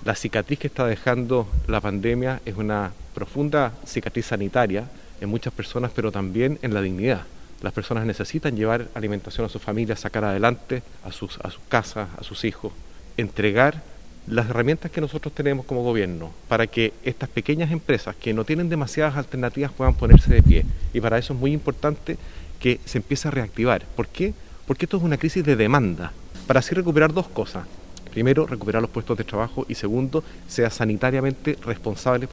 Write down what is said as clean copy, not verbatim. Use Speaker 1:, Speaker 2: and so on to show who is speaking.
Speaker 1: La cicatriz que está dejando la pandemia es una profunda cicatriz sanitaria en muchas personas, pero también en la dignidad. Las personas necesitan llevar alimentación a sus familias, sacar adelante a sus casas, a sus hijos, entregar las herramientas que nosotros tenemos como gobierno para que estas pequeñas empresas que no tienen demasiadas alternativas puedan ponerse de pie. Y para eso es muy importante que se empiece a reactivar. ¿Por qué? Porque esto es una crisis de demanda, para así recuperar dos cosas. Primero, recuperar los puestos de trabajo y segundo, sea sanitariamente responsable